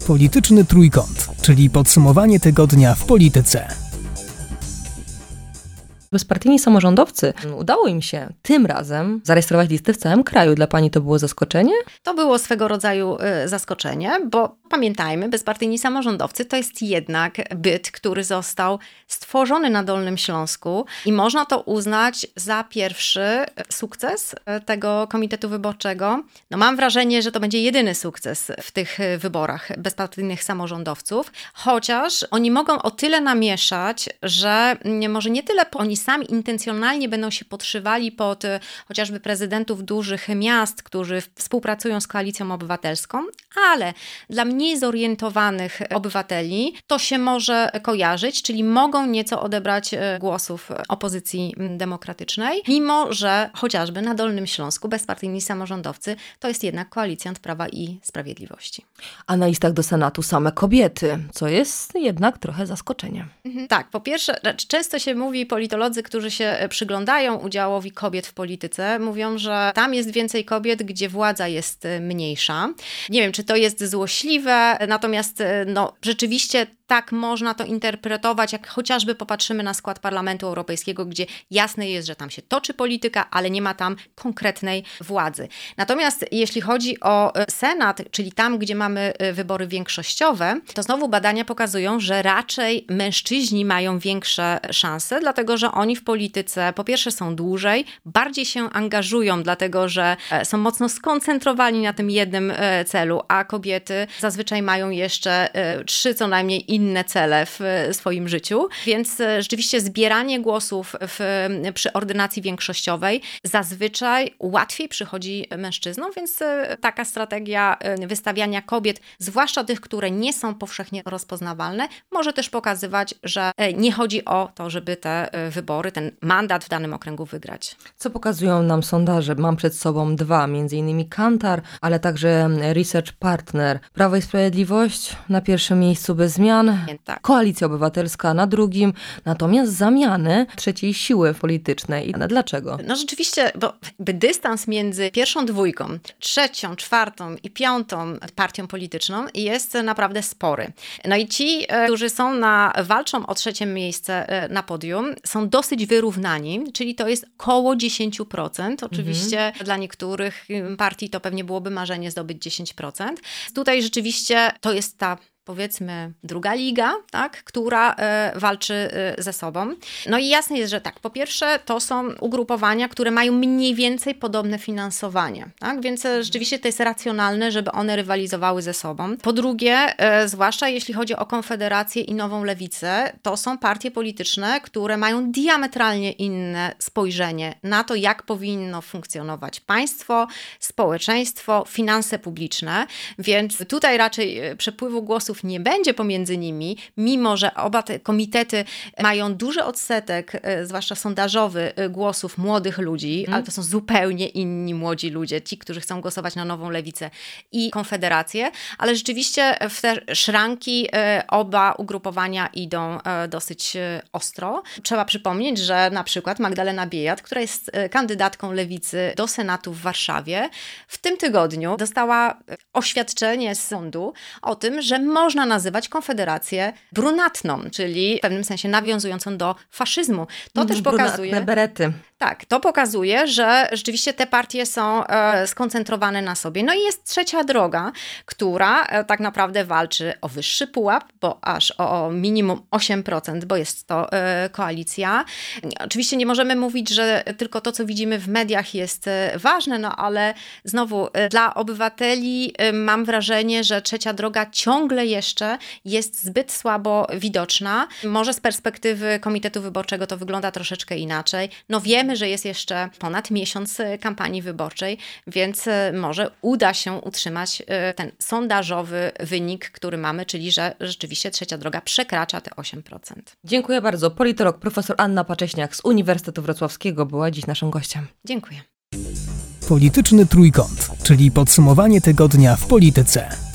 Polityczny trójkąt, czyli podsumowanie tygodnia w polityce. Bezpartyjni samorządowcy, udało im się tym razem zarejestrować listy w całym kraju. Dla pani to było zaskoczenie? To było swego rodzaju zaskoczenie, bo pamiętajmy, bezpartyjni samorządowcy to jest jednak byt, który został stworzony na Dolnym Śląsku i można to uznać za pierwszy sukces tego komitetu wyborczego. No mam wrażenie, że to będzie jedyny sukces w tych wyborach bezpartyjnych samorządowców, chociaż oni mogą o tyle namieszać, że może nie tyle oni sami intencjonalnie będą się podszywali pod chociażby prezydentów dużych miast, którzy współpracują z Koalicją Obywatelską, ale dla mniej zorientowanych obywateli to się może kojarzyć, czyli mogą nieco odebrać głosów opozycji demokratycznej, mimo że chociażby na Dolnym Śląsku bezpartyjni samorządowcy to jest jednak koalicjant Prawa i Sprawiedliwości. A na listach do Senatu same kobiety, co jest jednak trochę zaskoczeniem. Tak, po pierwsze, często się mówi, politolodzy, którzy się przyglądają udziałowi kobiet w polityce, mówią, że tam jest więcej kobiet, gdzie władza jest mniejsza. Nie wiem, czy to jest złośliwe, natomiast rzeczywiście tak można to interpretować, jak chociażby popatrzymy na skład Parlamentu Europejskiego, gdzie jasne jest, że tam się toczy polityka, ale nie ma tam konkretnej władzy. Natomiast jeśli chodzi o Senat, czyli tam, gdzie mamy wybory większościowe, to znowu badania pokazują, że raczej mężczyźni mają większe szanse, dlatego że oni w polityce po pierwsze są dłużej, bardziej się angażują, dlatego że są mocno skoncentrowani na tym jednym celu, a kobiety zazwyczaj mają jeszcze 3 co najmniej inne cele w swoim życiu, więc rzeczywiście zbieranie głosów przy ordynacji większościowej zazwyczaj łatwiej przychodzi mężczyznom, więc taka strategia wystawiania kobiet, zwłaszcza tych, które nie są powszechnie rozpoznawalne, może też pokazywać, że nie chodzi o to, żeby te wybory, ten mandat w danym okręgu wygrać. Co pokazują nam sondaże? Mam przed sobą 2, m.in. Kantar, ale także Research Partner. Prawo i Sprawiedliwość na pierwszym miejscu bez zmian, Tak. Koalicja Obywatelska na drugim, natomiast zamiany trzeciej siły politycznej. Dlaczego? No rzeczywiście, bo dystans między pierwszą dwójką, trzecią, czwartą i piątą partią polityczną jest naprawdę spory. No i ci, którzy walczą o trzecie miejsce na podium, są dosyć wyrównani, czyli to jest około 10%. Oczywiście dla niektórych partii to pewnie byłoby marzenie zdobyć 10%. Tutaj rzeczywiście to jest ta, powiedzmy, druga liga, tak, która walczy ze sobą. No i jasne jest, że tak, po pierwsze to są ugrupowania, które mają mniej więcej podobne finansowanie, tak, więc rzeczywiście to jest racjonalne, żeby one rywalizowały ze sobą. Po drugie, zwłaszcza jeśli chodzi o Konfederację i Nową Lewicę, to są partie polityczne, które mają diametralnie inne spojrzenie na to, jak powinno funkcjonować państwo, społeczeństwo, finanse publiczne, więc tutaj raczej przepływu głosów nie będzie pomiędzy nimi, mimo że oba te komitety mają duży odsetek, zwłaszcza sondażowy, głosów młodych ludzi, ale to są zupełnie inni młodzi ludzie, ci, którzy chcą głosować na Nową Lewicę i Konfederację, ale rzeczywiście w te szranki oba ugrupowania idą dosyć ostro. Trzeba przypomnieć, że na przykład Magdalena Biejat, która jest kandydatką Lewicy do Senatu w Warszawie, w tym tygodniu dostała oświadczenie z sądu o tym, że można nazywać Konfederację brunatną, czyli w pewnym sensie nawiązującą do faszyzmu. To też pokazuje... Brunatne berety. Tak, to pokazuje, że rzeczywiście te partie są skoncentrowane na sobie. No i jest trzecia droga, która tak naprawdę walczy o wyższy pułap, bo aż o minimum 8%, bo jest to koalicja. Oczywiście nie możemy mówić, że tylko to, co widzimy w mediach jest ważne, no ale znowu dla obywateli mam wrażenie, że trzecia droga ciągle jeszcze jest zbyt słabo widoczna. Może z perspektywy Komitetu Wyborczego to wygląda troszeczkę inaczej. No wiemy, że jest jeszcze ponad miesiąc kampanii wyborczej, więc może uda się utrzymać ten sondażowy wynik, który mamy, czyli że rzeczywiście trzecia droga przekracza te 8%. Dziękuję bardzo. Politolog profesor Anna Pacześniak z Uniwersytetu Wrocławskiego była dziś naszym gościem. Dziękuję. Polityczny trójkąt, czyli podsumowanie tygodnia w polityce.